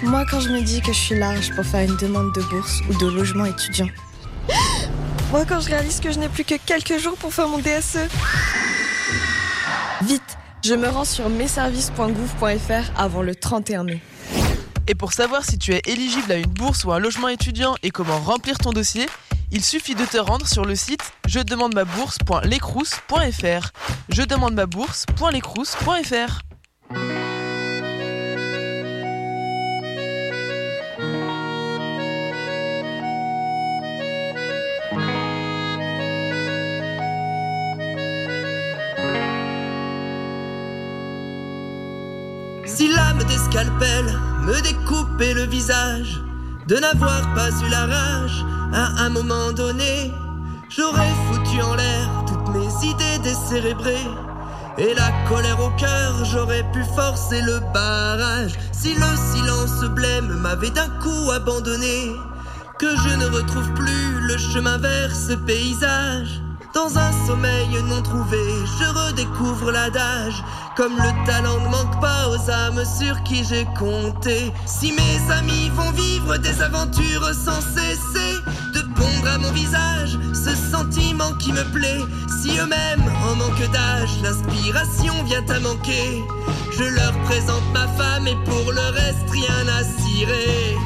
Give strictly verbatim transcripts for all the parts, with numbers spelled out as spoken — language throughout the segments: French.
Moi, quand je me dis que je suis large pour faire une demande de bourse ou de logement étudiant. Moi, quand je réalise que je n'ai plus que quelques jours pour faire mon D S E. Vite, je me rends sur messervices point gouv point f r avant le trente et un mai. Et pour savoir si tu es éligible à une bourse ou un logement étudiant et comment remplir ton dossier, il suffit de te rendre sur le site je demande ma bourse point lecrous point f r. je demande ma bourse point lecrous point f r. Si lame des scalpels me découpait le visage, de n'avoir pas eu la rage à un moment donné, j'aurais foutu en l'air toutes mes idées décérébrées. Et la colère au cœur, j'aurais pu forcer le barrage. Si le silence blême m'avait d'un coup abandonné, que je ne retrouve plus le chemin vers ce paysage. Dans un sommeil non trouvé, je redécouvre l'adage. Comme le talent ne manque pas aux âmes sur qui j'ai compté. Si mes amis vont vivre des aventures sans cesser de pondre à mon visage ce sentiment qui me plaît, si eux-mêmes en manquent d'âge, l'inspiration vient à manquer, je leur présente ma femme et pour le reste rien à cirer.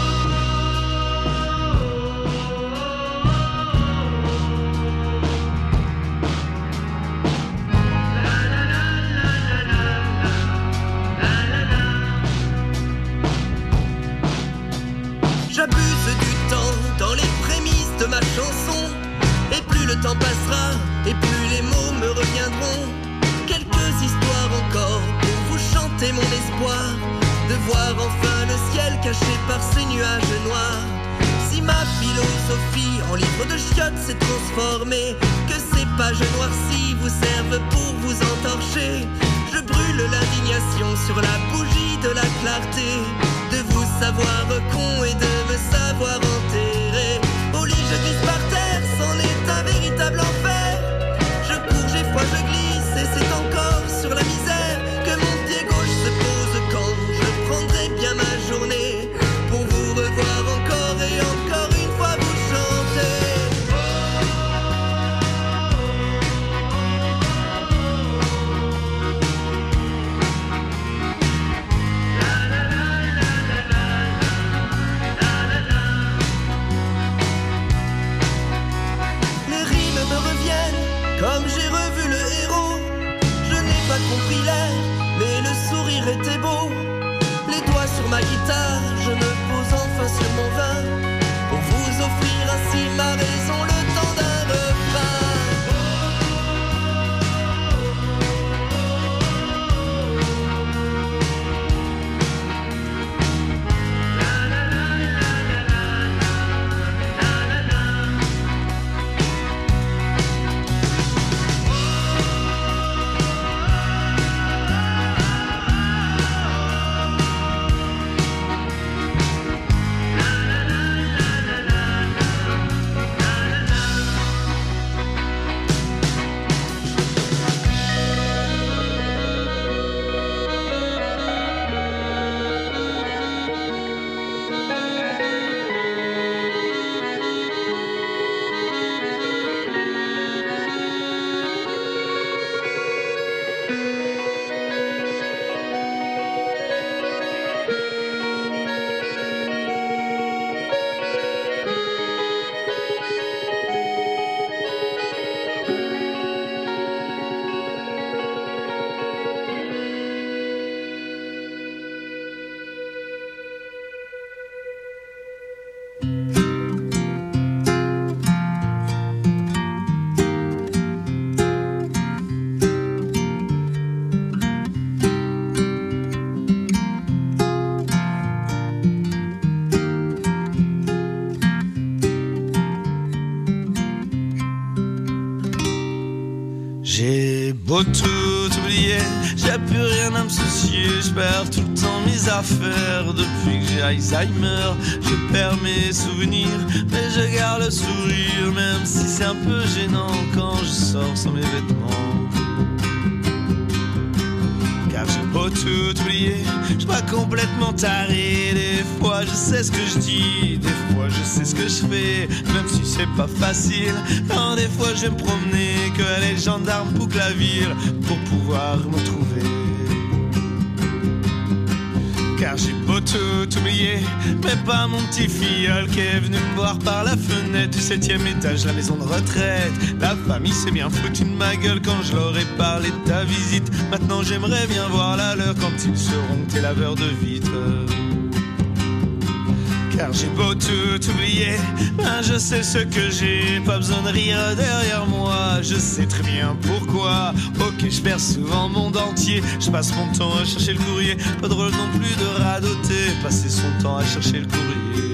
J'abuse du temps dans les prémices de ma chanson. Et plus le temps passera, et plus les mots me reviendront. Quelques histoires encore pour vous chanter mon espoir de voir enfin le ciel caché par ces nuages noirs. Si ma philosophie en livre de chiottes s'est transformée, que ces pages noircies vous servent pour vous entorcher, je brûle l'indignation sur la bougie de la clarté, de vous savoir con et de me savoir enterré. Au lit je glisse par terre, c'en est un véritable enfer. Je cours, j'ai froid, je glisse et c'est encore sur la misère que mon pied gauche se pose quand je prendrai bien ma journée pour vous revoir encore et encore une fois vous chanter. Comme j'ai revu le héros, je n'ai pas compris l'air, mais le sourire était beau. Les doigts sur ma guitare, je me pose enfin sur mon vin, pour vous offrir ainsi ma raison, le temps d'un refrain. J'ai beau tout oublier, j'ai plus rien à me soucier. Je perds tout le temps mes affaires depuis que j'ai Alzheimer. Je perds mes souvenirs, mais je garde le sourire, même si c'est un peu gênant quand je sors sans mes vêtements. Car j'ai beau tout oublier, je suis pas complètement taré. Les je sais ce que je dis, des fois je sais ce que je fais, même si c'est pas facile. Quand des fois je vais me promener, que les gendarmes bouclent la ville pour pouvoir me trouver. Car j'ai beau tout oublier, mais pas mon petit filleul qui est venu me voir par la fenêtre du septième étage, la maison de retraite. La famille s'est bien foutue de ma gueule quand je leur ai parlé de ta visite. Maintenant j'aimerais bien voir la leur quand ils seront tes laveurs de vitres. Car j'ai beau tout oublier, ben je sais ce que j'ai, pas besoin de rire derrière moi, je sais très bien pourquoi. Ok, je perds souvent le monde entier, je passe mon temps à chercher le courrier. Pas drôle non plus de radoter, passer son temps à chercher le courrier.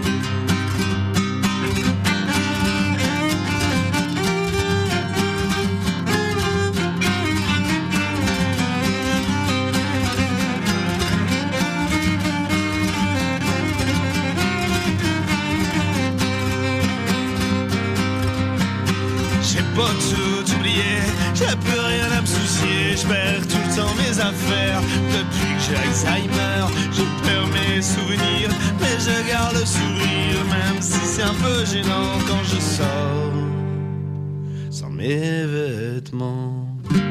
Pas tout oublier, j'ai plus rien à me soucier, je perds tout le temps mes affaires. Depuis que j'ai Alzheimer, je perds mes souvenirs, mais je garde le sourire, même si c'est un peu gênant quand je sors sans mes vêtements.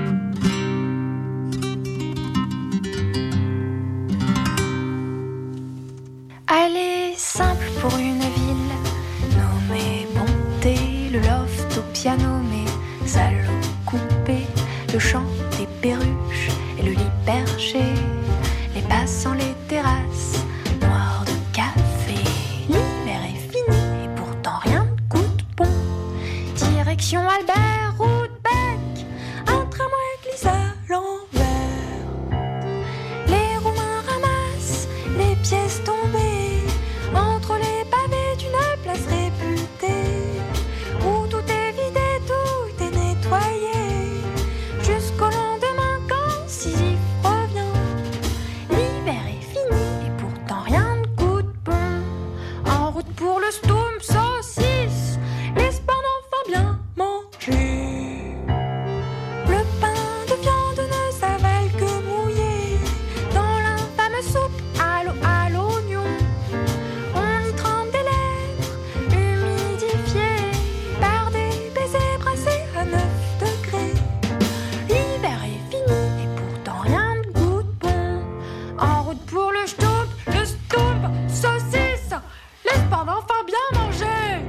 Elle est simple pour une ville, nommée Bonté, le loft au piano, mais salon coupé, le chant des perruches et le lit perché, les passants, les terrasses noires de café. L'hiver est fini et pourtant rien ne coûte bon. Direction Albert, route Bec, un tramway glisse à l'envers. Les Roumains ramassent les pièces tombées entre les pavés d'une place réputée, où tout est vidé, tout est nettoyé, jusqu'au lendemain quand Sisyphe revient. L'hiver est fini et pourtant rien ne coûte bon. En route pour le Stoum, saucisse, l'espoir d'enfin bien manger. Le pain de viande ne s'avale que mouillé dans l'infâme soupe à l'eau à l'oignon. On y trempe des lèvres humidifiées par des baisers brassés à neuf degrés. L'hiver est fini et pourtant rien ne goûte bon. En route pour le Stoum, le Stoum, saucisse, l'espoir d'enfin bien manger.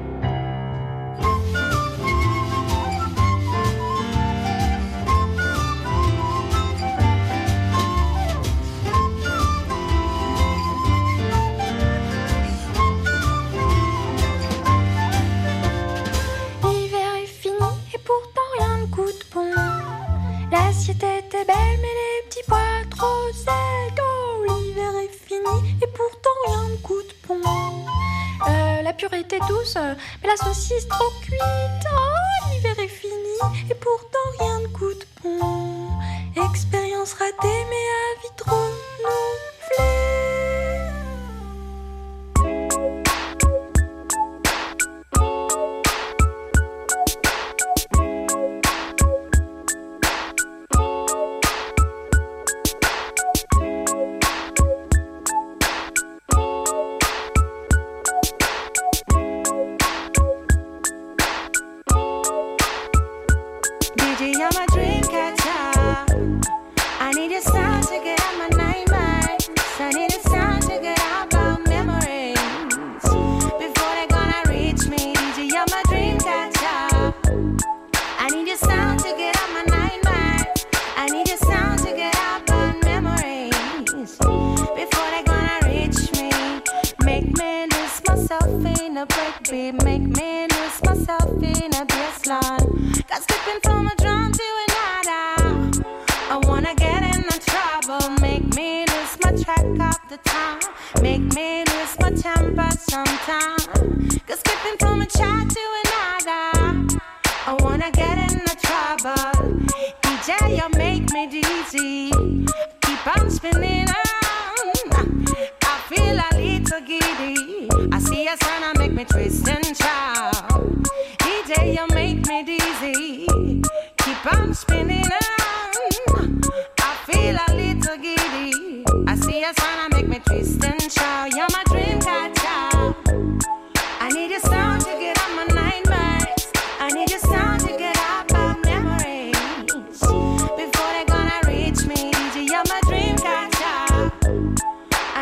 L'hiver est fini et pourtant rien ne coûte bon. L'assiette était belle mais les petits pois trop secs. Oh, l'hiver est fini et pourtant rien ne coûte bon. Euh, la purée était douce mais la saucisse trop cuite. Oh, l'hiver est fini et pourtant rien ne coûte bon. Expérience ratée mais à vite renouvelée. D J, you're my dream catcher. I need your sound to get out my nightmares. I need a sound to get out my memories before they're gonna reach me. D J, you're my dream catcher. I need your sound to get out my nightmares. I need your sound to get out my memories before they're gonna reach me. Make me lose myself in a breakbeat. Make me lose myself in a bass line. Got skipping from a drum to another. I wanna get in the trouble. Make me lose my track of the time. Make me lose my temper sometime. Cause skipping from a chat to another. I wanna get in the trouble. D J, you make me dizzy. Keep on spinning on. I feel a little giddy. I see a sign, I make me twist and shout. D J, you make me dizzy. Keep on spinning on. I feel a little giddy. I see a sign, I make me twist and shout. You're my dream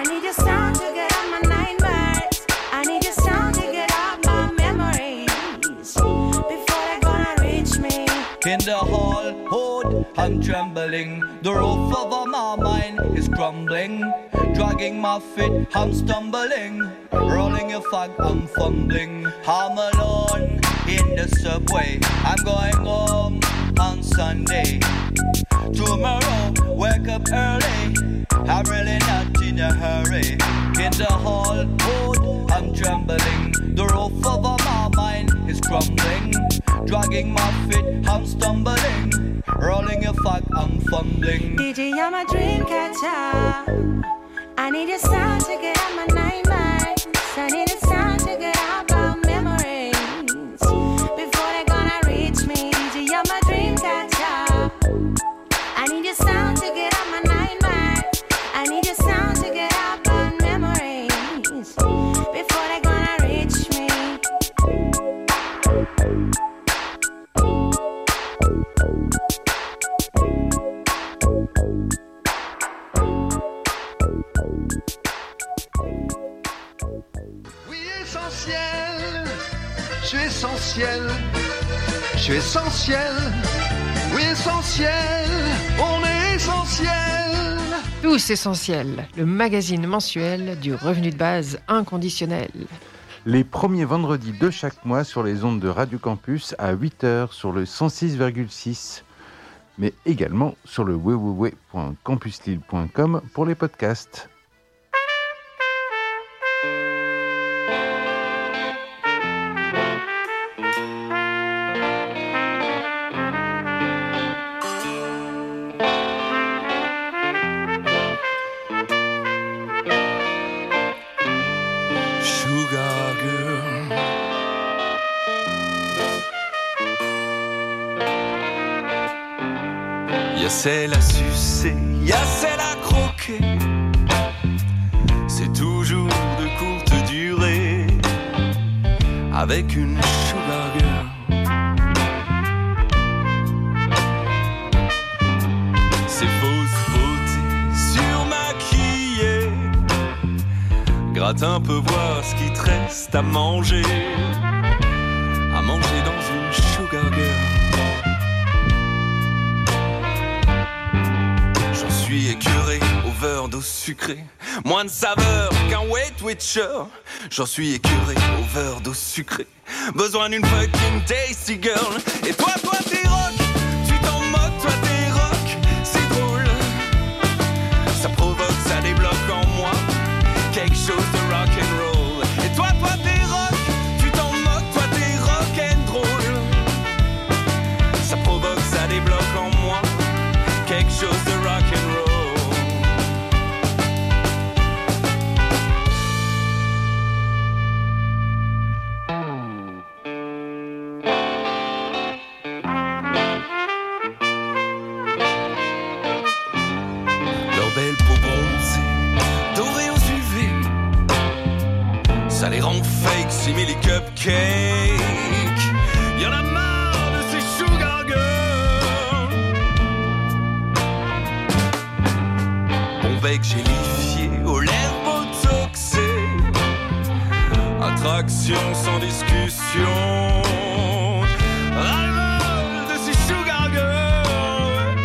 need your sound to get out my nightmares. I need your sound to get out my memories before they're gonna reach me. In the hall, hold, I'm trembling. The roof over my mind is crumbling. Dragging my feet, I'm stumbling. Rolling a fag, I'm fumbling. I'm alone in the subway. I'm going home on Sunday. Tomorrow, wake up early. I'm really not in a hurry. In the hall, hold, I'm trembling. The roof over my mind is crumbling. Dragging my feet, I'm stumbling. Rolling a fag, I'm fumbling. D J, I'm a dream catcher. I need a sound to get out my nightmares. I need a sound to get out my memories before they're gonna reach me. D J, I'm a dream catcher. I need a sound to get out my nightmares. I need a sound to get out my memories before they're gonna reach me. Oui, essentiel, je suis essentiel, je suis essentiel, oui, essentiel, on est essentiel. Tous essentiels, le magazine mensuel du revenu de base inconditionnel. Les premiers vendredis de chaque mois sur les ondes de Radio Campus à huit heures sur le cent six virgule six, mais également sur le w w w point campus lille point com pour les podcasts. Y'a celle à sucer, y'a celle à croquer. C'est toujours de courte durée avec une sugar girl. Ces fausses beautés surmaquillées, gratte un peu voir ce qui te reste à manger, à manger dans une sugar girl. Je suis écœuré, overdose sucrée, moins de saveur qu'un Weight Watcher. J'en suis écœuré, overdose sucrée, besoin d'une fucking tasty girl. Et toi, toi t'es rock, tu t'en moques, toi t'es rock, c'est drôle. Ça provoque, ça débloque en moi quelque chose de rock and roll. Et toi, toi t'es rock, tu t'en moques, toi t'es rock and roll. Ça provoque, ça débloque en moi quelque chose de rock and roll. Leurs belles peaux bronzées, dorées aux U V, ça les rend fake, simili cupcake. Y'en a marre de ces sugar girls. Bon bec gélifié, aux lèvres botoxées, attraction sans discussion. Ras-le-bol de ces sugar girls.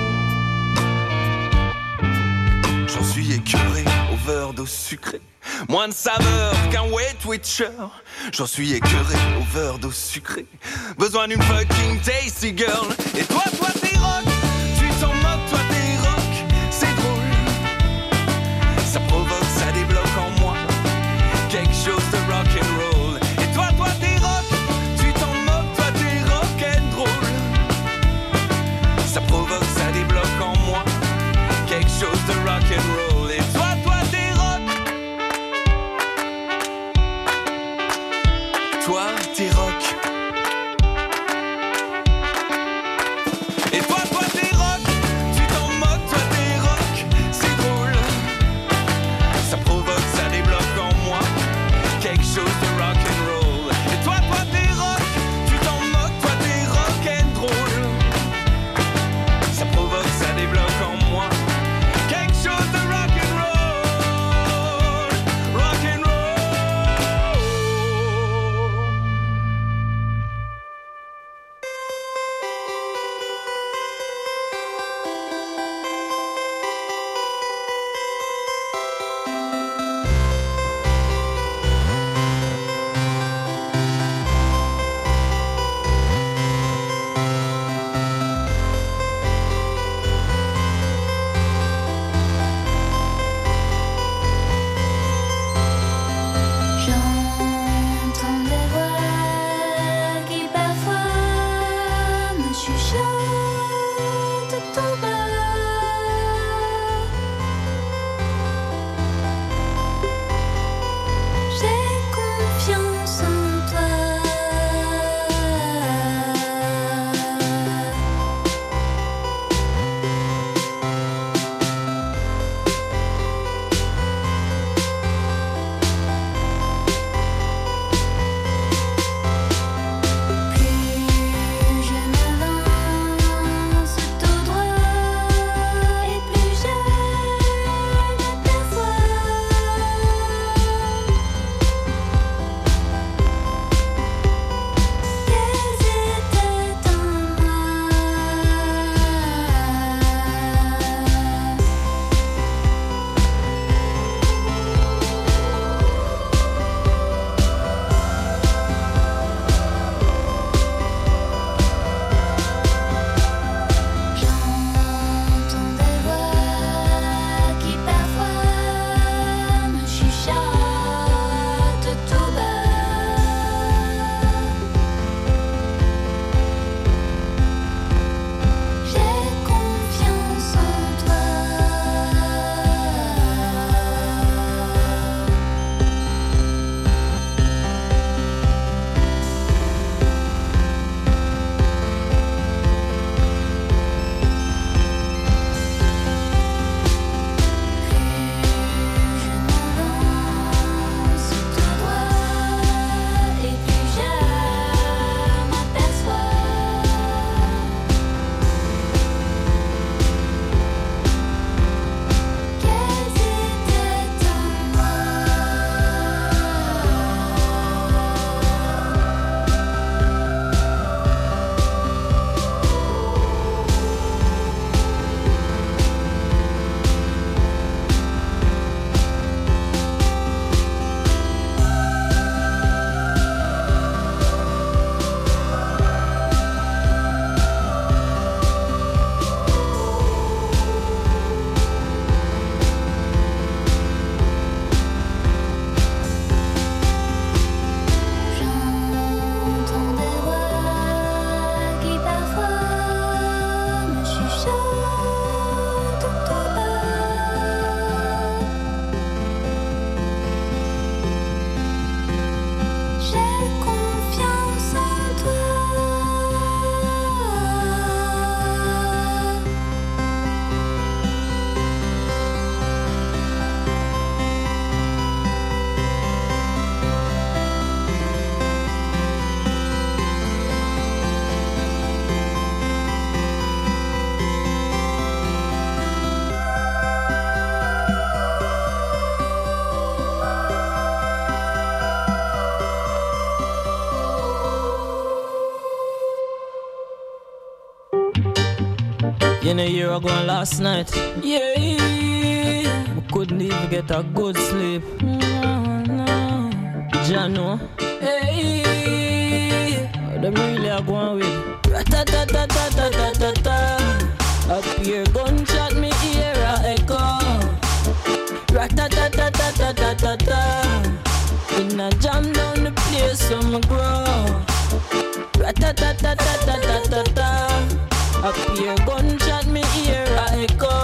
J'en suis écœuré, overdose sucrée, moins de saveur qu'un Weight Watcher. J'en suis écœuré, overdose sucrée, besoin d'une fucking tasty girl. Et toi, toi t'es rock, tu t'en moques, toi t'es rock, c'est drôle. Ça provoque, ça débloque en moi quelque chose de rock and roll. Et toi, toi t'es rock, tu t'en moques, toi t'es rock and roll. Ça provoque, ça débloque en moi quelque chose de rock and roll. Et toi, toi t'es rock, toi t'es rock. Et toi, toi in a year ago last night. Yeah, we couldn't even get a good sleep. No, no. Jano, hey, them really are going with rat-a-tat-tat-tat-tat-tat-tat. Up here, gunshot me ear a echo. Rat-a-tat-tat-tat-tat-tat-tat. In a jam down the place, so me grow. Rat-a-tat-tat-tat-tat-tat-tat. Up here, gunshot me ear a echo.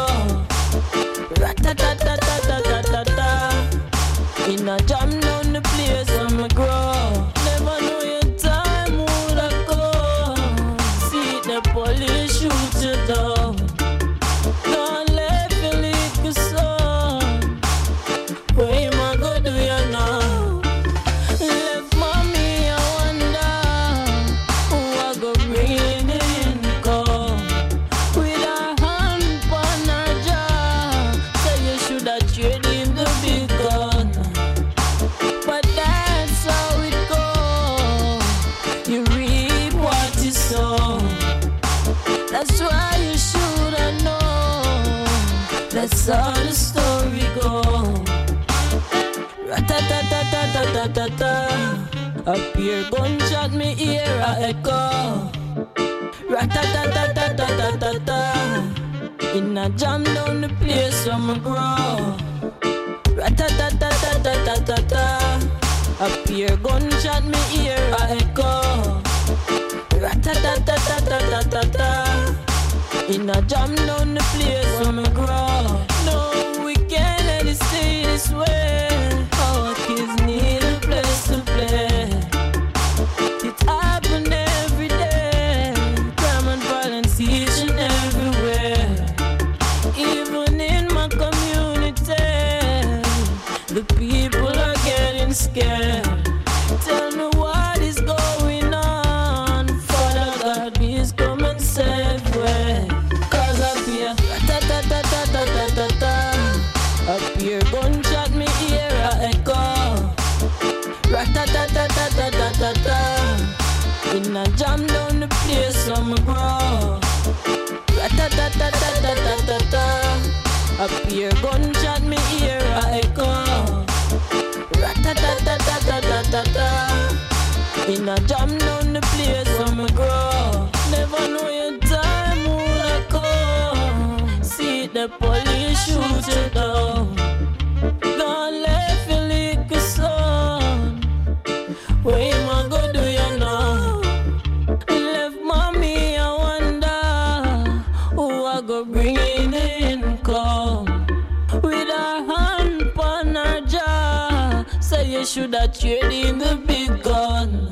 Rat-a-tat-tat-tat-tat-tat-tat. In a jam down the place, so me grow. Never know your time would have come. See the police shoot you down. Don't let me leak the sun. What am I gonna do you now? Left mommy, I wonder who I go bring in come. With a hand on her jaw, say you should have traded the big gun. But that's how it goes. You reap what you sow. That's why you should have known. That's how the story goes. Rat-a-tat-tat-tat-tat-tat-tat. Up here, gunshot me ear a echo. Rat-a-tat-tat-tat-tat-tat-tat. In a jam down the place where me grow. Rat-a-tat-tat-tat-tat-tat-tat. Up here, gunshot me ear a echo. Rat-a-tat-tat-tat-tat-tat-tat. In a jam down the place where me grow. No, we can't let it stay this way. Our kids need a place to play. It happen every day. Crime and violence each and everywhere. Even in my community, the people are getting scared. Tell me what is going on. Father God, please come and save way. Cause up here, ta-ta-ta-ta-ta-ta-ta-ta. Up here, gunshot me ear a echo. Rat-ta-ta-ta-ta-ta-ta-ta. In a jam down the place so me grow. Rat-ta-ta-ta-ta-ta-ta-ta. Up here, gunshot me ear a echo. Rat-ta-ta-ta-ta-ta-ta-ta. In a jam down the place so me grow. Never know your time would have come. See the police shoot you down. Don't let you lick the sun. What am I gonna do you now? Left mommy, I wonder who I go bring in the income. With a hand on her jaw, say you should have traded the big gun.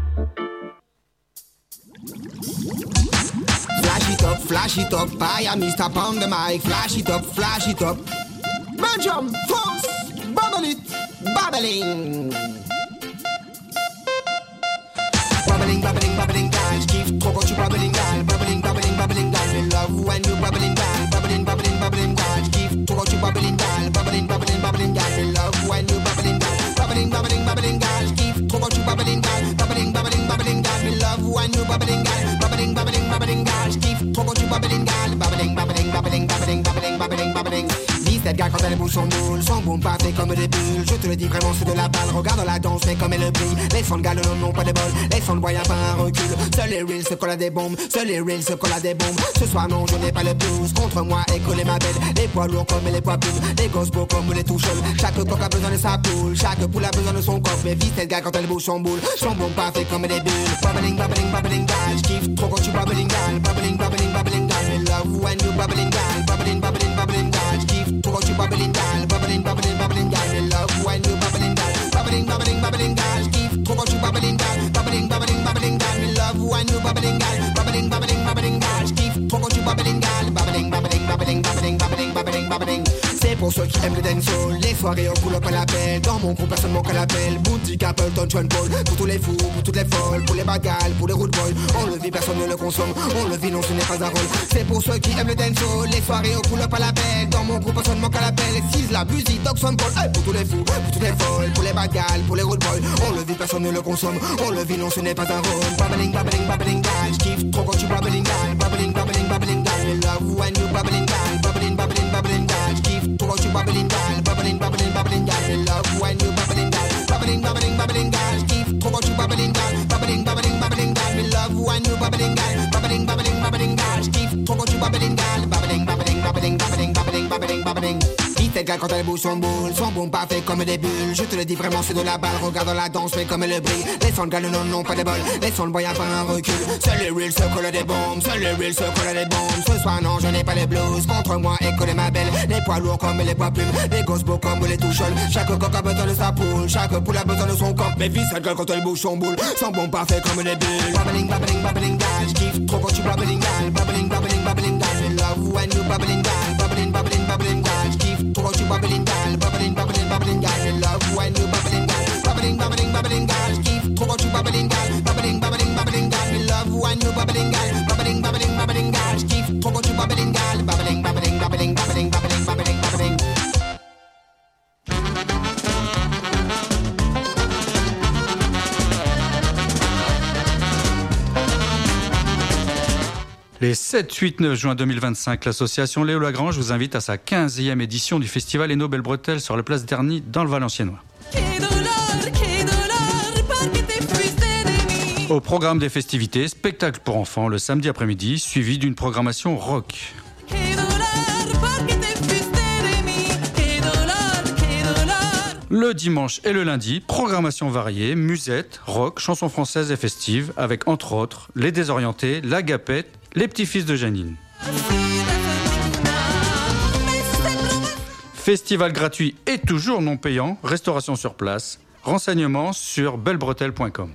Flash it up, flash it up, I am Mister on the mic. Flash it up, flash it up. Belgium, France, bubble it, babbling. Bubbling, bubbling, bubbling, guys. Give trop quand tu bubbling, guys. Bubbling, bubbling, bubbling, guys. Me love when you bubbling, guys. Bubbling, bubbling, bubbling, guys. Give trop quand tu bubbling, guys. Bubbling, bubbling, bubbling, guys. Me love when you bubbling, guys. Bubbling, bubbling, bubbling, guys. Give trop quand tu bubbling, guys. Bubbling, bubbling, bubbling, guys. Me love when you bubbling, guys. Bubbling, bubbling, bubbling, guys. Give trop quand tu bubbling, guys. Bubbling, bubbling, bubbling, bubbling, bubbling, bubbling, bubbling. dix-sept gars quand elle bouge son boule, son boom pâté comme des bulles. Je te le dis vraiment c'est de la balle. Regarde la danse mais comme elle brille. Les sons de gars n'ont pas de bol. Les sons de voyants pas un recul. Seuls les reels se collent à des bombes. Seuls les reels se collent à des bombes. Ce soir non je n'ai pas le blues. Contre moi écoulez ma belle. Les poids lourds comme les poids plumes. Les gosses beaux comme les touches. Chaque coq a besoin de sa poule. Chaque poule a besoin de son coffre. Mais vite cette gars quand elle bouge son boule. Son boom parfait comme des bulles. Bubbling, bubbling, bubbling, guys. Kiffe trop quand tu bubbling, guys. Bubbling, bubbling, bubbling, guys. Me love when you bubbling, guys. Bubbling, bubbling, bubbling, guys. Kiffe trop quand tu bubbling, guys. Bubbling, bubbling, bubbling, guys. Me love when you bubbling, guys. Bubbling, bubbling, bubbling, guys. Kiffe trop quand tu bubbling, guys. Bubbling, bubbling, bubbling, guys. Me love when you bubbling, guys. Bubbling, bubbling, bubbling, guys. Kiffe trop quand tu bubbling, guys. Bubbling, bubbling, bubbling, bubbling, bubbling, bubbling, bubbling. C'est pour ceux qui aiment le dancehall. Les soirées au pull-up à l'appel. Dans mon groupe personne manque à l'appel. Boutique Appleton, John Paul. Pour tous les fous, pour toutes les folles. Pour les bagales, pour les road boys. On le vit, personne ne le consomme. On le vit, non ce n'est pas un rôle. C'est pour ceux qui aiment le dancehall. Les soirées au pull-up à l'appel. Dans mon groupe personne manque à l'appel. Six la musique, Dogson Paul. Hey, pour tous les fous, pour toutes les folles. Pour les bagales, pour les road boys. On le vit, personne ne le consomme. On le vit, non ce n'est pas un rôle. Bubbling, bubbling, bubbling, guys. Kiffe trop quand tu bubbling, guys. Bubbling, bubbling, bubbling, guys. Me love when you bubbling, gal, bubbling, bubbling, bubbling, gal. Give to what you bubbling, gal, bubbling, bubbling, bubbling, gal. Me love when you bubbling, gal, bubbling, bubbling, bubbling, gal. Give to what you bubbling, gal, bubbling, bubbling, bubbling, gal. Me love when you bubbling, gal, bubbling, bubbling, bubbling, gal. Give to what you bubbling, gal, bubbling, bubbling, bubbling, bubbling, bubbling, bubbling, bubbling. Vite fait gal quand elle bouge son boule, son boom pas fait comme des bulles. Je te le dis vraiment, c'est de la balle. Regarde la danse, mais comme le brille. Laissons le gal, non, non, pas des bols. Laissons le boyard par un recul. Seul les reals se collent des bombes, seul les reals se collent des bombes. Ce soir, non, je n'ai pas les blues. Contre moi, écoute ma belle. Les poids lourds comme les poids plumes. Les gosses beaux comme les toucholes. Chaque coq a besoin de sa poule. Chaque poule a besoin de son corps. Mais vis cette gueule quand elle bouge son boule. Son bon parfait comme des bulles. Bubbling, bubbling, bubbling, gal. J'kiffe trop quand tu bubbling, gal. Bubbling, bubbling, bubbling, gal. Me love when you bubbling, gal. Bubbling, bubbling, bubbling, gal. J'kiffe trop quand tu bubbling, gal. Bubbling, bubbling, bubbling, gal. Me love when you bubbling, gal. Bubbling, bubbling, bubbling, gal. J'kiffe trop quand tu bubbling, gal. Bubbling, bubbling, bubbling, gal. Me love when you bubbling, gal. Bubbling, bubbling, bubbling, gal. J'kiffe trop quand tu bubbling, gal. Bubbling, bubbling, bubbling, bubbling, bubbling, bubbling, bubbling. Les sept, huit, neuf juin deux mille vingt-cinq, l'association Léo Lagrange vous invite à sa quinzième édition du festival Eno Belle Bretelle sur la place d'Erny dans le Valenciennois. Au programme des festivités, spectacle pour enfants le samedi après-midi, suivi d'une programmation rock. Le dimanche et le lundi, programmation variée, musette, rock, chansons françaises et festives, avec entre autres Les Désorientés, La Gapette, Les Petits-Fils de Janine. Festival gratuit et toujours non payant, restauration sur place, renseignements sur belle bretelle point com.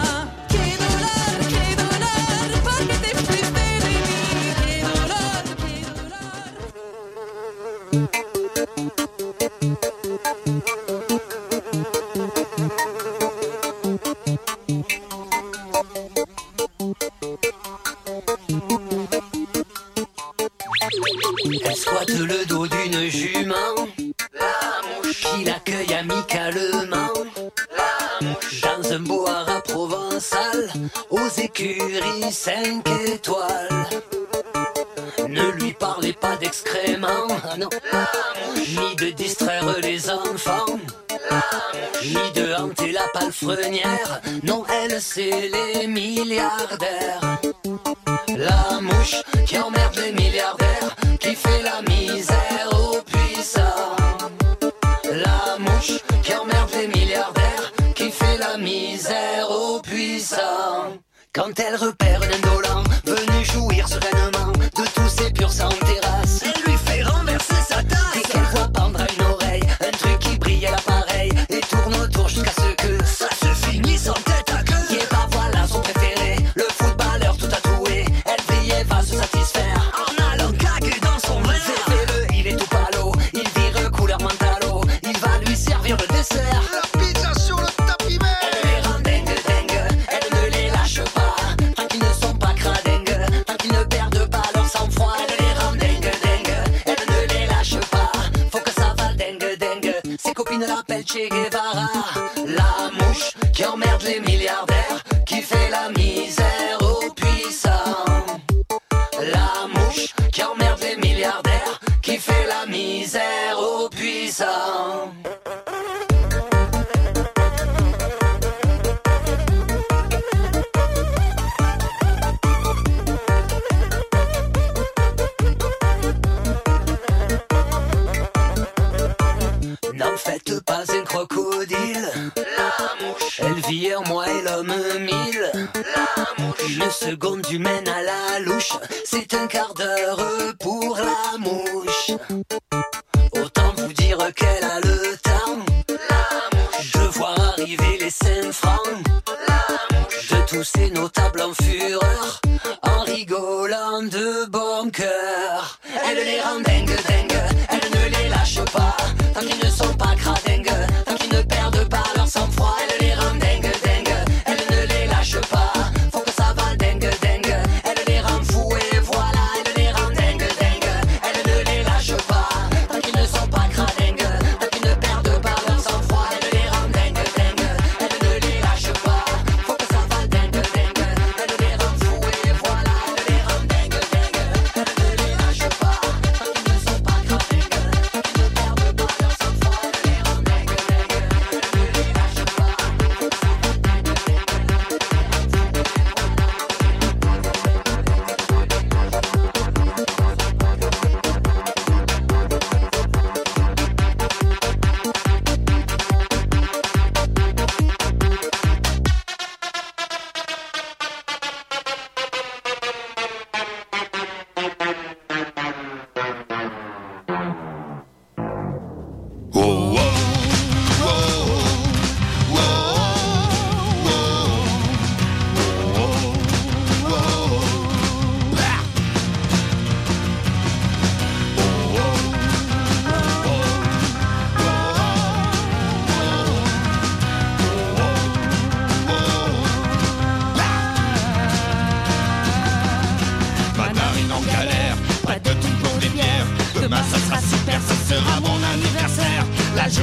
Elle squatte le dos d'une jument, la mouche qui l'accueille amicalement, la mouche dans un bois provençal, aux écuries cinq étoiles. Ne lui parlez pas d'excréments, non, ni de distraire les enfants, ni de hanter la palefrenière, non, elle c'est les milliardaires. La mouche qui emmerde les milliardaires, qui fait la misère aux puissants. La mouche qui emmerde les milliardaires, qui fait la misère aux puissants. Quand elle repère un indolent venu jouir sereinement de tous ses purs sang en terrasse, elle lui fait renverser sa tasse. Dès qu'elle voit pendre à une oreille un truc qui brille à l'appareil et tourne autour jusqu'à ce que ça se finisse en tête à queue. Qui est pas voilà son préféré, le footballeur tout tatoué. Elle brille et va se satisfaire en allant caguer dans son verre. Fais-le, il est tout palo, il vire couleur mentalo, il va lui servir le dessert. La pizza sur le tapis vert. Elle les rend dingue dingue, elle ne les lâche pas. Tant qu'ils ne sont pas cradingues, tant qu'ils ne perdent pas leur sang-froid. Elle les rend dingue dingue, elle ne les lâche pas. Faut que ça va dingue dingue, ses copines l'appellent Che Guevara. La mouche qui emmerde les milliardaires, qui fait la misère aux puissants. La mouche qui emmerde les milliardaires, qui fait la misère aux puissants. N'en faites pas un crocodile, la mouche. Elle vit un mois et l'homme mille, la mouche. Une seconde humaine à la louche, c'est un quart d'heure pour la mouche. Autant vous dire qu'elle a le temps, la mouche, de voir arriver les cinq francs, la mouche, de tous ces notables en fureur, en rigolant de bon cœur. Elle les rend dingue dingue, elle ne les lâche pas. Tant qu'ils ne sont pas cradingues, tant qu'ils ne perdent pas leur sang-froid. Elle les rend dingue dingue, elle ne les lâche pas. Faut que ça va dingue dingue, elle les rend fous et voilà. Elle les rend dingue dingue, elle ne les lâche pas. Tant qu'ils ne sont pas cradingues, tant qu'ils ne perdent pas leur sang-froid. Elle les rend dingue dingue, elle ne les lâche pas. Faut que ça va dingue dingue, elle les rend fous et voilà. Elle les rend dingue dingue.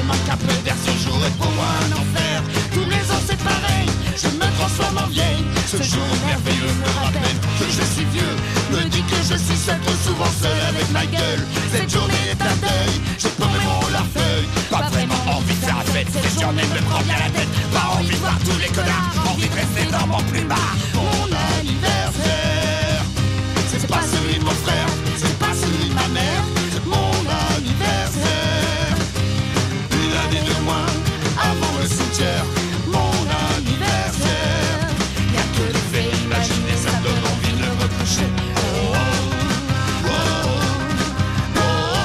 comme un cap vers ce jour est pour moi un enfer. Tous les ans c'est pareil, je me transforme en vieille. Ce jour merveilleux me rappelle que je suis vieux, me dit que je suis seul, trop souvent seul avec ma gueule. Cette journée est un deuil, j'ai pleuré mon larfeuille. Pas vraiment envie de faire la fête, cette journée me prend bien la tête. Pas envie de voir tous les connards, envie de rester dans mon plumard. Mon anniversaire, c'est pas celui de mon frère, c'est pas celui de ma mère. Mon anniversaire, une année de moins avant le cimetière. Mon anniversaire, y'a que le fait imaginer, ça me donne envie de me coucher. Oh, oh, oh, oh,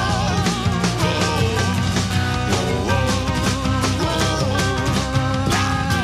oh, oh, oh.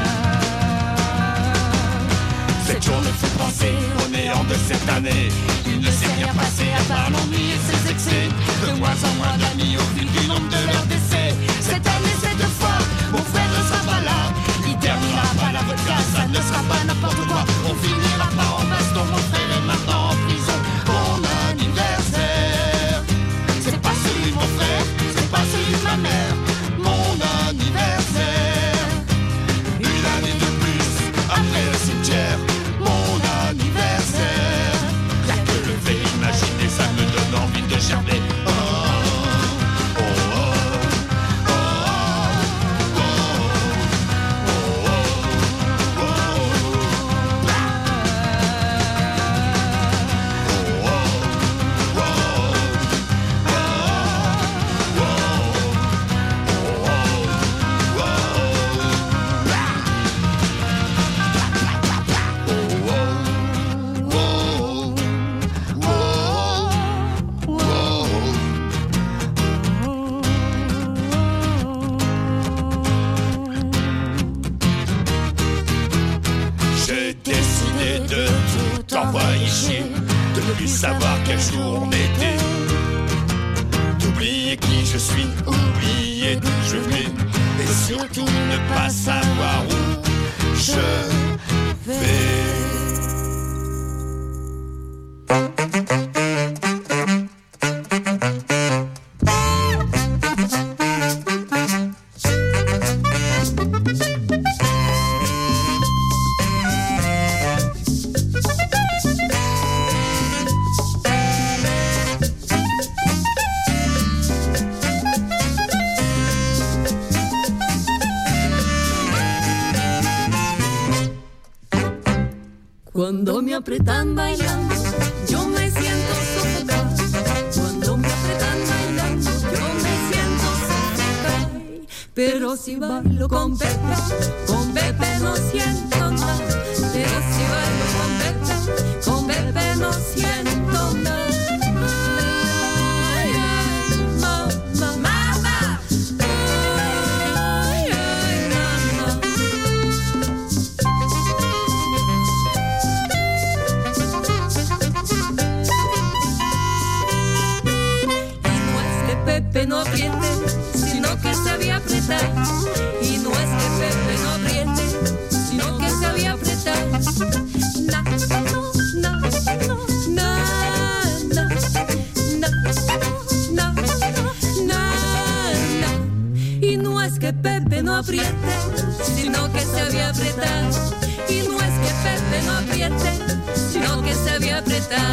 Cette journée fait penser au néant de cette année. Il ne s'est rien passé à part l'ennui et ses excès. De moins en moins d'amis au fil du nombre de leurs décès. Cette année, cette fois, mon frère ne sera pas là. Il terminera pas la vodka, ça ne sera pas n'importe quoi. On finira pas en baston, mon frère est maintenant en prison. Mon anniversaire, c'est pas celui de mon frère, c'est pas celui de ma mère. Mon anniversaire, une année de plus après le cimetière. Mon anniversaire, y'a que le fait imaginer, ça me donne envie de gerber. Oh, oh, oh, oh, oh, oh, j'ai décidé de tout envoyer chier, de ne plus savoir quel jour on était, d'oublier qui je suis, oublier d'où je vais, et surtout ne pas savoir où je vais. Cuando me apretan bailando, yo me siento sofocada. Cuando me apretan bailando, yo me siento sofocada. Pero si bailo con Pepe, con Pepe no siento nada. Pero si bailo con Pepe, con Pepe no siento nada. Ay, ay, mamá, mamá. Ay, ay, mamá. Pepe no apriete, sino que sabía apretar. Y no es que Pepe no apriete, sino que sabía apretar. Na, no, na, no, na, na, na, na, na, na. Y no es que Pepe no apriete, sino que sabía apretar. Y no es que Pepe no apriete, sino que sabía apretar.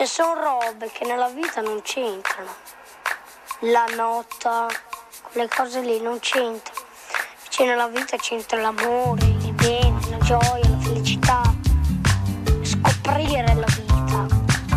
sono robe che nella vita non c'entrano. La nota, quelle cose lì non c'entrano. Invece nella vita c'entra l'amore, il bene, la gioia, la felicità. Scoprire la vita.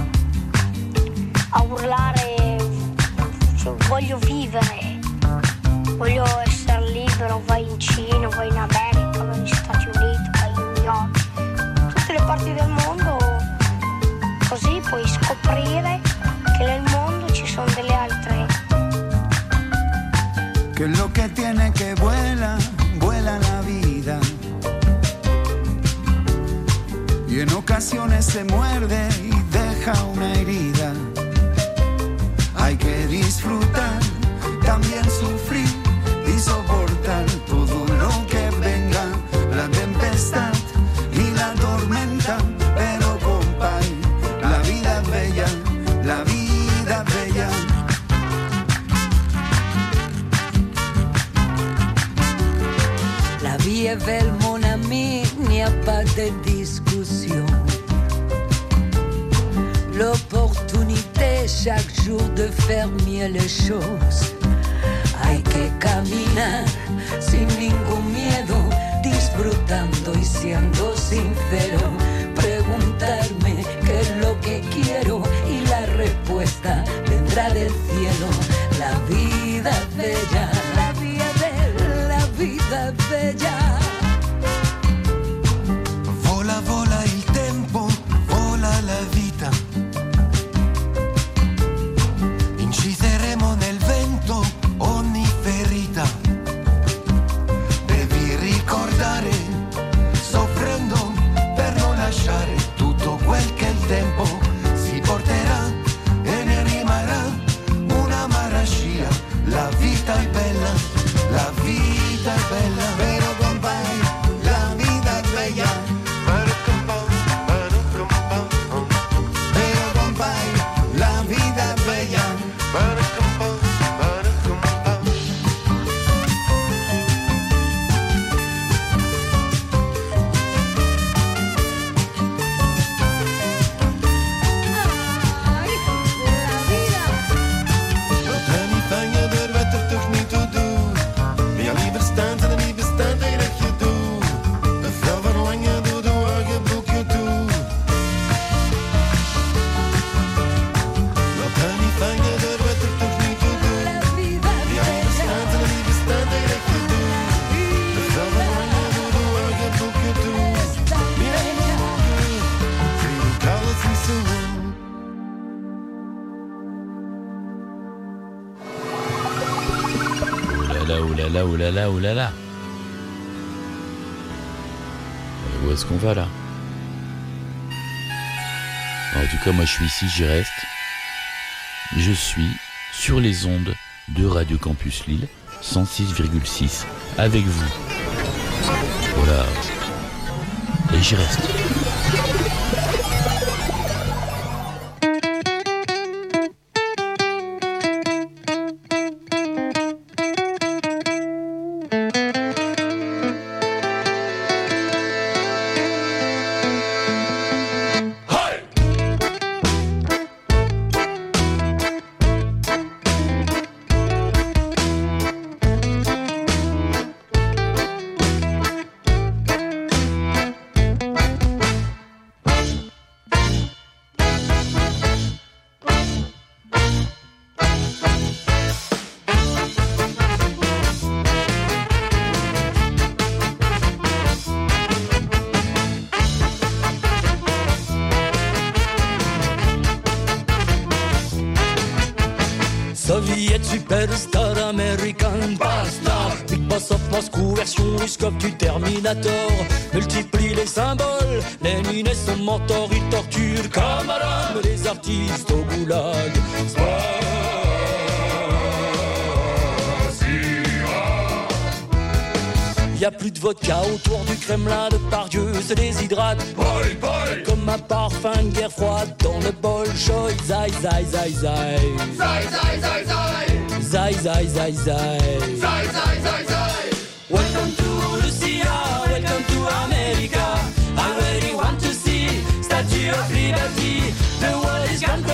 A urlare, cioè, voglio vivere. Voglio essere libero, vai in Cina, vai in America, vai negli Stati Uniti, vai in New York. Tutte le parti del mondo, così puoi scoprire che nel mondo ci sono delle altre. Que lo que tiene que vuela, vuela la vida. Y en ocasiones se muerde y deja una herida. Hay que disfrutar, también sufrir y soportar todo lo que venga, la tempestad y la tormenta. Pero compay, la vida es bella, la vida es bella. La vie est belle, mon ami, il n'y a pas de discussion. L'opportunité chaque jour de faire mieux les choses. Hay que caminar sin ningún miedo, disfrutando y siendo sincero. Preguntarme qué es lo que quiero y la respuesta vendrá del cielo. La vida es bella, la vida es bella, la vida è bella. Vola, vola il tempo, vola la vita. Incideremo nel vento ogni ferita. Devi ricordare, soffrendo per non lasciare tutto quel che il tempo si porterà e ne rimarrà una marascia. La vita è bella, la vita è bella, pero compay, la vida es bella. Pero compay, la vida es bella. Wat hij niet van je deur, wat er toch niet toe doet. Ben je liever stand en niet bestand tegen dat je doet. De vrouw verlangen door de wagen boekje toe. Wat hij niet van je deur, wat er toch niet toe doet. Ben je liever stand en niet bestand tegen dat je doet. De vrouw verlangen door de wagen boekje toe. Mira je mogen, vind ik alles niet zo goed. Oh là là, oh là là, oh là là. Euh, Où est-ce qu'on va là? En tout cas, moi je suis ici, j'y reste. Je suis sur les ondes de Radio Campus Lille, cent six virgule six, avec vous. Voilà. Et j'y reste. Soviet superstar American bastard. Big Boss of Moscou version Ruskov du Terminator. Multiplie les symboles, Lénine est son mentor. Il torture camarades, les artistes au goulag. Y a plus de vodka autour du Kremlin, de Pardieu se déshydrate. Boy, boy. Comme un parfum de guerre froide dans le bol. Joy, zai, zai, zai, zai. Zai, zai, zai, zai. Zai, zai, zai, zai. Zai, zai, zai, zai. Welcome to Lucia, welcome to America. I really want to see Statue of Liberty. The world is gone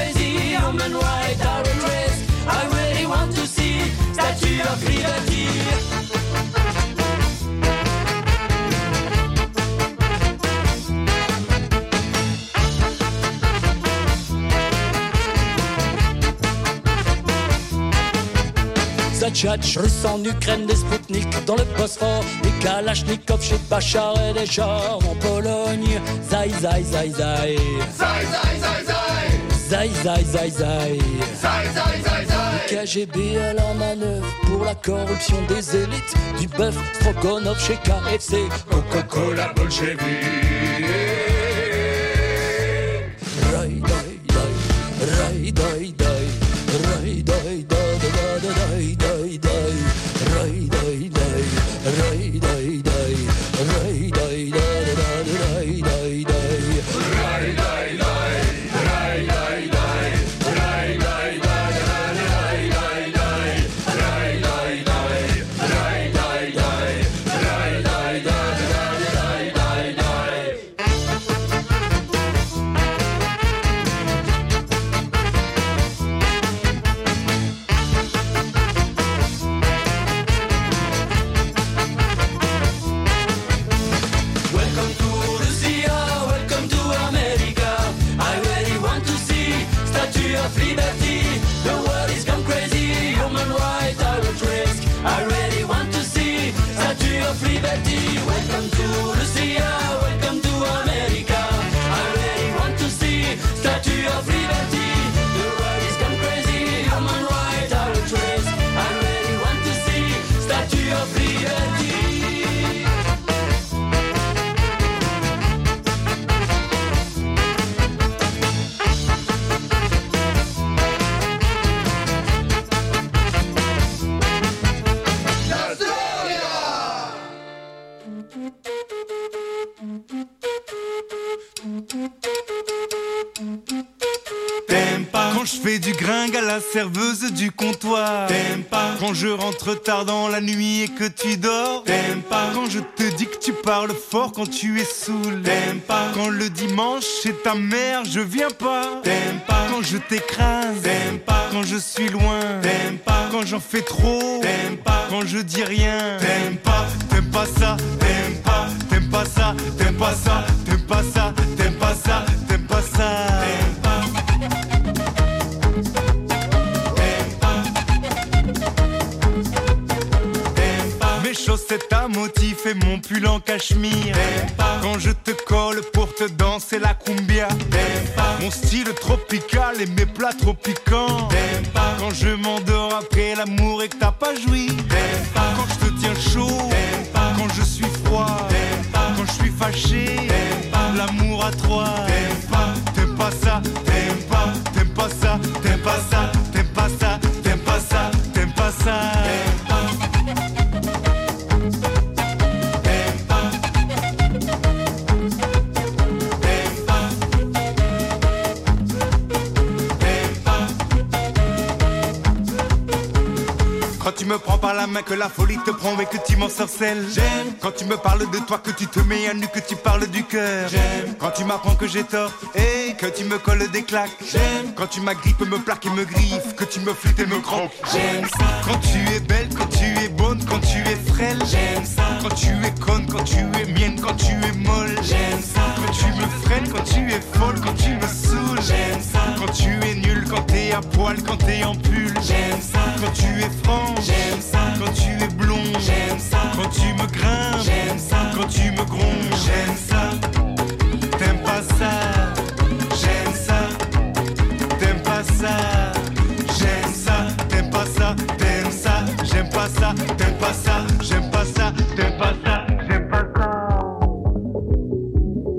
Tchad, russe en Ukraine, des Spoutnik dans le Bosphore, des Kalachnikov chez Bachar et des chars en Pologne. Zai, zai, zai, zai. Zai, zai, zai, zai. Zai, zai, zai, zai. Zai, zai, zai, zai. Le K G B à la manœuvre pour la corruption des élites, du bœuf Stroganov chez K F C, Coca-Cola bolchevique. Rai, dai, dai, rai, dai, dai, rai, dai, dai, dai, dai, dai, rai, dai, dai, rai, dai, dai, rai, dai, dai, dai, dai, dai, rai, dai, dai. Du gringue à la serveuse du comptoir. T'aimes pas quand je rentre tard dans la nuit et que tu dors. T'aimes pas quand je te dis que tu parles fort quand tu es saoul. T'aimes pas quand le dimanche chez ta mère je viens pas. T'aimes pas quand je t'écrase. T'aimes pas quand je suis loin. T'aimes pas quand j'en fais trop. T'aimes pas quand je dis rien. T'aimes pas, t'aimes pas ça. T'aimes pas, t'aimes pas ça. T'aimes pas ça, t'aimes pas ça. T'aimes pas ça, t'aimes pas ça. T'aimes pas. Chaussettes à motif et mon pull en cachemire. Quand je te colle pour te danser la cumbia. Mon style tropical et mes plats trop piquants. Quand je m'endors après l'amour et que t'as pas joui. Quand je te tiens chaud. Quand je suis froid. Quand je suis fâché. L'amour à trois. T'aimes pas ça, t'aimes pas, t'aimes pas ça, t'aimes pas ça, t'aimes pas ça, t'aimes pas ça, t'aimes pas ça. Quand tu me prends par la main, que la folie te prend et que tu m'ensorcelles. J'aime quand tu me parles de toi, que tu te mets à nu, que tu parles du cœur. J'aime quand tu m'apprends que j'ai tort et que tu me colles des claques. J'aime quand tu m'agrippes, me plaques et me griffes, que tu me flûtes et me croques. J'aime ça quand tu es belle, quand tu es bonne, quand tu es frêle. J'aime ça quand tu es conne, quand tu es mienne, quand tu es molle. J'aime ça quand tu me freines, quand tu es folle, quand tu me saoules. J'aime ça quand tu es nul, quand t'es à poil, quand t'es en pull. J'aime ça quand tu es franc. J'aime ça quand tu es blond. J'aime ça quand tu me grimpes. J'aime ça quand tu me grondes. J'aime ça, t'aimes pas ça. J'aime ça, t'aimes pas ça. J'aime ça, t'aimes pas ça. T'aimes ça, j'aime pas ça. T'aimes pas ça, j'aime pas ça. T'aimes pas ça, j'aime pas ça.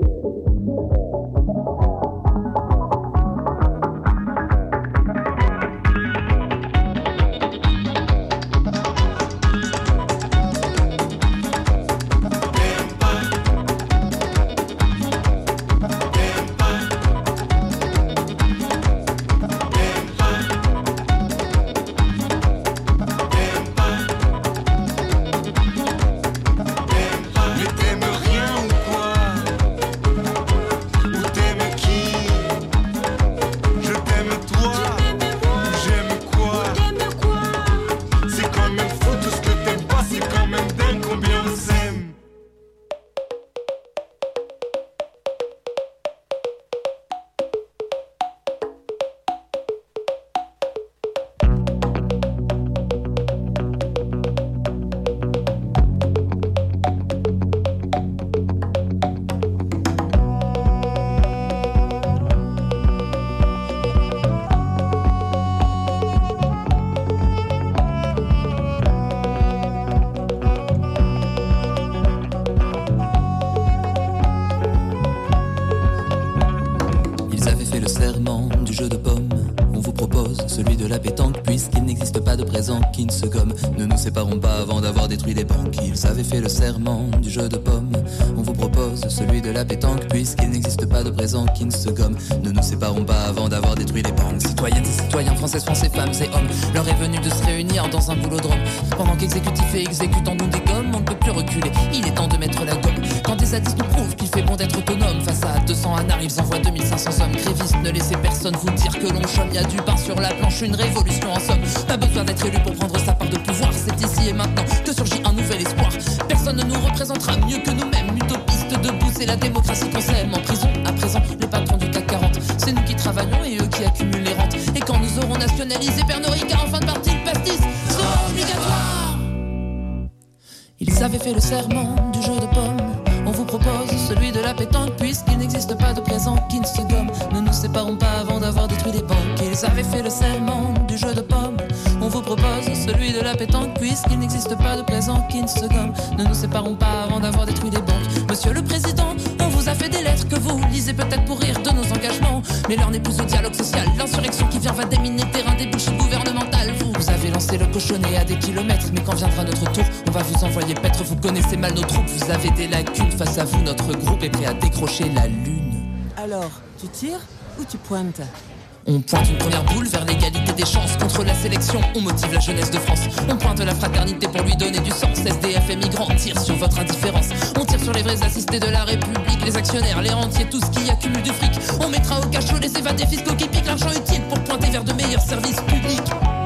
du jeu de pommes. On vous propose celui de la pétanque, puisqu'il n'existe pas de présent qui ne se gomme. Ne nous séparons pas avant d'avoir détruit les banques. Ils avaient fait le serment du jeu de pommes. On vous propose celui de la pétanque, puisqu'il n'existe pas de présent qui ne se gomme. Ne nous séparons pas avant d'avoir détruit les banques. Citoyennes et citoyens, françaises, français, femmes et hommes, l'heure est venue de se réunir dans un boulodrome. Pendant qu'exécutifs et exécutants nous dégomment, on ne peut plus reculer, il est temps de mettre la gomme. Quand des sadistes nous prouvent qu'il fait bon d'être autonome, face à deux cents anards, ils envoient deux mille cinq cents hommes. Grévistes, ne laissez personne vous dire que l'on chôme. Y a du pain sur la planche, une révolution en somme. Pas besoin d'être élu pour prendre sa part de pouvoir. C'est ici et maintenant que surgit un nouvel espoir. Personne ne nous représentera mieux que nous-mêmes. Utopistes debout, c'est la démocratie qu'on sème. En prison, à présent, les patrons du C A C quarante. C'est nous qui travaillons et eux qui accumulent les rentes. Et quand nous aurons nationalisé Pernod Ricard, en fin de partie, le pastis sera obligatoire. Ils avaient fait le serment du jeu de pommes. On vous propose celui de la pétanque, puisqu'il n'existe pas de présent qui ne se gomme. Ne nous séparons pas avant d'avoir détruit les banques. Ils avaient fait le serment du jeu de pommes. On vous propose celui de la pétanque, puisqu'il n'existe pas de présent qui ne se gomme. Ne nous séparons pas avant d'avoir détruit les banques. Monsieur le Président, on vous a fait des lettres que vous lisez peut-être pour rire de nos engagements. Mais l'heure n'est plus au dialogue social. L'insurrection qui vient va déminer le terrain des bullshit gouvernementales. Vous, vous avez lancé le cochonnet à des kilomètres. Mais quand viendra notre tour, on va vous envoyer paître. Vous connaissez mal nos troupes, vous avez des lacunes. Face à vous, notre groupe est prêt à décrocher la lune. Alors, tu tires ou tu pointes ? On pointe une première boule vers l'égalité des chances. Contre la sélection, on motive la jeunesse de France. On pointe la fraternité pour lui donner du sens. S D F et migrants tirent sur votre indifférence. On tire sur les vrais assistés de la République, les actionnaires, les rentiers, tous qui accumulent du fric. On mettra au cachot les évadés fiscaux qui piquent l'argent utile pour pointer vers de meilleurs services publics.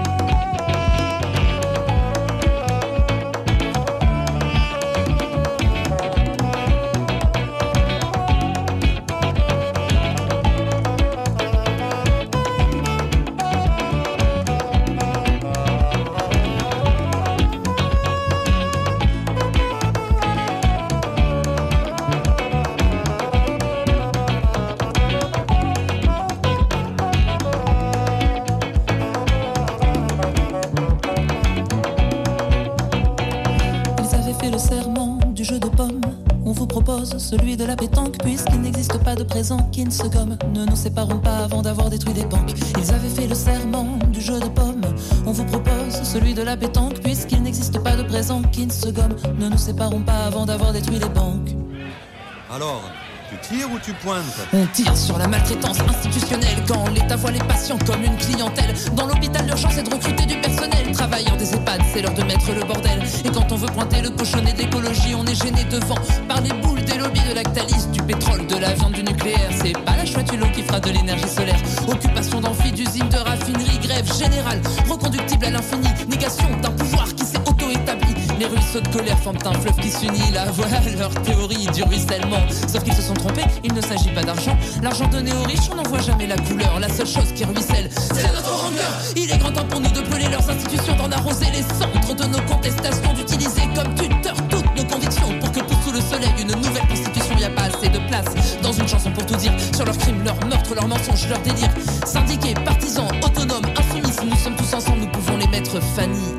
Celui de la pétanque, puisqu'il n'existe pas de présent qui ne se gomme. Ne nous séparons pas avant d'avoir détruit les banques. Ils avaient fait le serment du jeu de pommes. On vous propose celui de la pétanque, puisqu'il n'existe pas de présent qui ne se gomme. Ne nous séparons pas avant d'avoir détruit les banques. Alors, tu tires ou tu pointes ? On tire sur la maltraitance institutionnelle quand l'État voit les patients comme une clientèle. Dans l'hôpital, l'urgence est de recruter du personnel. Travailleurs des EHPAD, c'est l'heure de mettre le bordel. Et quand on veut pointer le cochonnet d'écologie, on est gêné devant par les boules des lobbies de Lactalis, du pétrole, de la viande, du nucléaire. C'est pas la chouette hulot qui fera de l'énergie solaire. Occupation d'amphi, d'usines, de raffinerie, grève générale, reconductible à l'infini. Négation d'un pouvoir qui s'est auto-établi. Les ruisseaux de colère forment un fleuve qui s'unit. Là voilà leur théorie du ruissellement. Sauf qu'ils se sont trompés, il ne s'agit pas d'argent. L'argent donné aux riches, on n'en voit jamais la couleur. La seule chose qui ruisselle, c'est notre rancœur. Il est grand temps pour nous de peler leurs institutions, d'en arroser les centres de nos contestations, d'utiliser comme tuteur toutes nos convictions pour que pousse sous le soleil une nouvelle constitution. Y a pas assez de place dans une chanson pour tout dire sur leurs crimes, leurs meurtres, leurs mensonges, leurs délires. Syndiqués, partisans, autonomes, insoumis, si nous sommes tous ensemble, nous pouvons les mettre Fanny.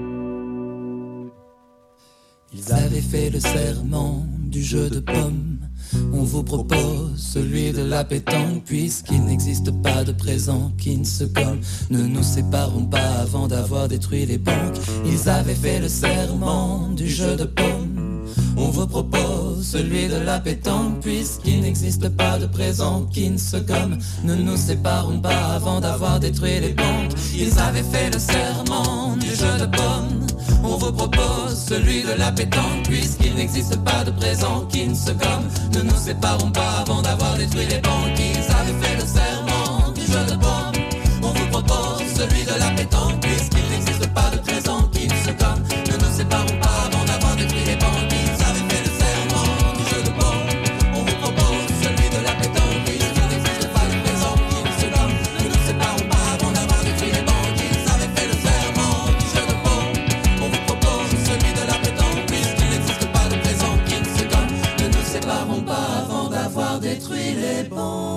Ils avaient fait le serment du jeu de pommes. On vous propose celui de la pétanque, puisqu'il n'existe pas de présent qui ne se gomme. Ne nous séparons pas avant d'avoir détruit les banques. Ils avaient fait le serment du jeu de pommes. On vous propose celui de la pétanque, puisqu'il n'existe pas de présent qui ne se gomme. Ne nous séparons pas avant d'avoir détruit les banques. Ils avaient fait le serment du jeu de pommes. On vous propose celui de la pétanque, puisqu'il n'existe pas de présent qui ne se gomme. Ne nous séparons pas avant d'avoir détruit les banques. Ils avaient fait le serment du jeu de pommes. On vous propose celui de la pétanque, puisqu'il n'existe pas de présent qui ne se gomme. Ne nous séparons pas avant d'avoir détruit les banques. Ils avaient fait le serment du jeu de pommes. On vous propose celui de la pétanque, puisqu'il n'existe pas de présent qui ne se gomme. Ne nous séparons pas avant d'avoir détruit les banques. Ils avaient fait le serment du jeu de pommes. On vous propose celui de la pétanque, puisqu'il n'existe pas de présent qui ne se gomme. Ne nous séparons pas avant d'avoir détruit les banques.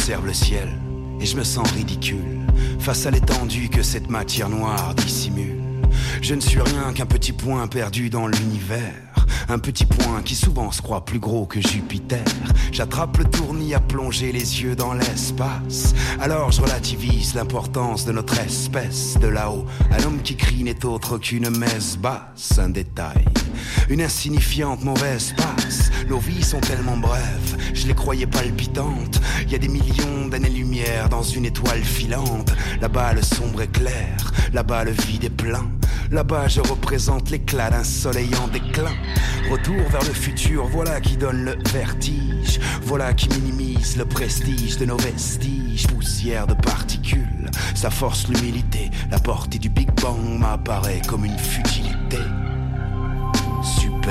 j'observe le ciel et je me sens ridicule face à l'étendue que cette matière noire dissimule. Je ne suis rien qu'un petit point perdu dans l'univers, un petit point qui souvent se croit plus gros que Jupiter. J'attrape le tournis à plonger les yeux dans l'espace. Alors je relativise l'importance de notre espèce. De là-haut, un homme qui crie n'est autre qu'une messe basse. Un détail, une insignifiante mauvaise passe. Nos vies sont tellement brèves, je les croyais palpitantes. Il y a des millions d'années-lumière dans une étoile filante. Là-bas le sombre est clair, là-bas le vide est plein. Là-bas je représente l'éclat d'un soleil en déclin. Retour vers le futur, voilà qui donne le vertige. Voilà qui minimise le prestige de nos vestiges. Poussière de particules, ça force l'humilité. La portée du Big Bang m'apparaît comme une futilité. Super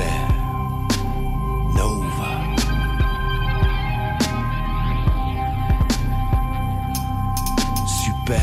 Nova. Super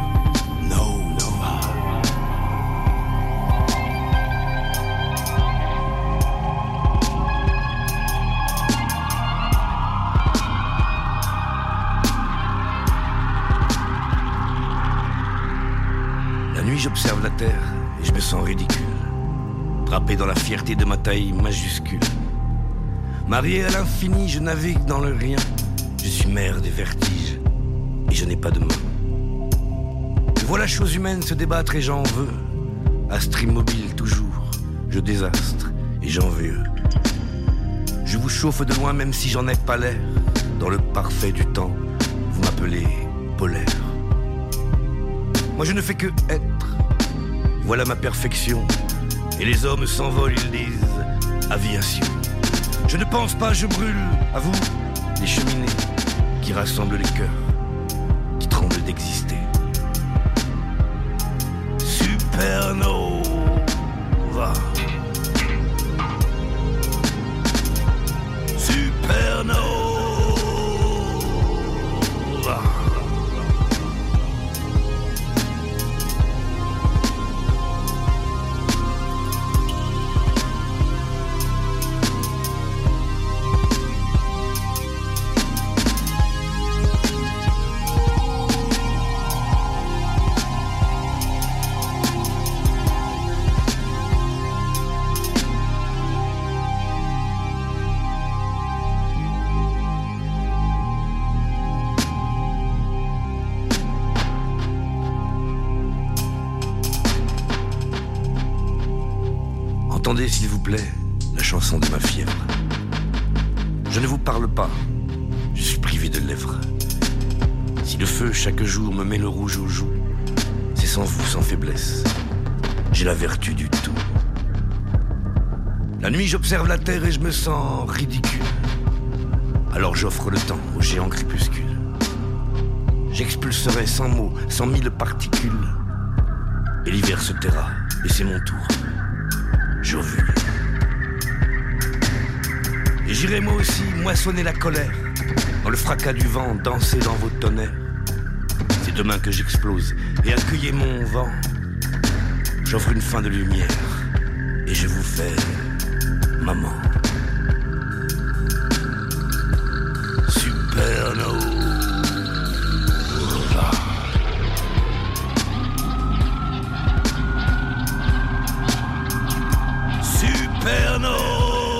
j'observe la terre et je me sens ridicule, drapé dans la fierté de ma taille majuscule. Marié à l'infini, je navigue dans le rien. Je suis mère des vertiges et je n'ai pas de main. Je vois la chose humaine se débattre et j'en veux. Astre immobile toujours, je désastre et j'en veux. Je vous chauffe de loin même si j'en ai pas l'air. Dans le parfait du temps, vous m'appelez polaire. Moi je ne fais que être, voilà ma perfection. Et les hommes s'envolent, ils disent aviation. Je ne pense pas, je brûle, à vous, les cheminées qui rassemblent les cœurs, qui tremblent d'exister. Supernova. Supernova. Entendez s'il vous plaît la chanson de ma fièvre. Je ne vous parle pas, je suis privé de lèvres. Si le feu chaque jour me met le rouge aux joues, c'est sans vous, sans faiblesse. J'ai la vertu du tout. La nuit j'observe la terre et je me sens ridicule. Alors j'offre le temps au géant crépuscule. J'expulserai sans mots, cent mille particules. Et l'hiver se taira, et c'est mon tour. J'ovule. Et j'irai moi aussi moissonner la colère, dans le fracas du vent, danser dans vos tonnerres. C'est demain que j'explose, et accueillez mon vent. J'offre une fin de lumière, et je vous fais maman. Supernova. Supernova.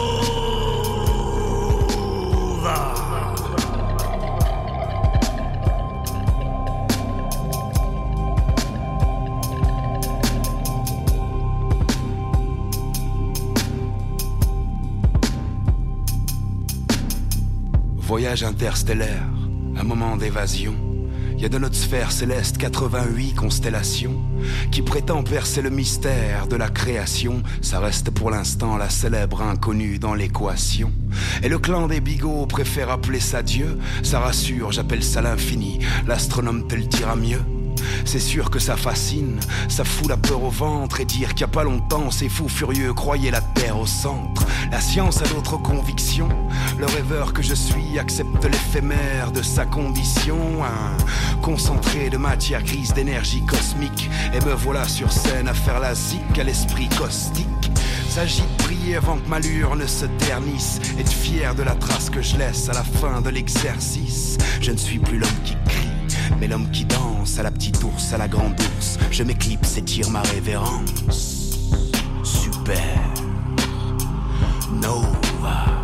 Voyage interstellaire, un moment d'évasion. Il y a de notre sphère céleste quatre-vingt-huit constellations qui prétend percer le mystère de la création. Ça reste pour l'instant la célèbre inconnue dans l'équation. Et le clan des bigots préfère appeler ça Dieu. Ça rassure, j'appelle ça l'infini. L'astronome te le dira mieux. C'est sûr que ça fascine, ça fout la peur au ventre. Et dire qu'il n'y a pas longtemps, ces fous furieux croyaient la terre au centre. La science a d'autres convictions. Le rêveur que je suis accepte l'éphémère de sa condition. Un concentré de matière grise d'énergie cosmique. Et me voilà sur scène à faire la zik à l'esprit caustique. S'agit de prier avant que ma lure ne se ternisse, être fier de la trace que je laisse à la fin de l'exercice. Je ne suis plus l'homme qui crie, mais l'homme qui danse, à la petite ours, à la grande ours. Je m'éclipse et tire ma révérence. Super Nova.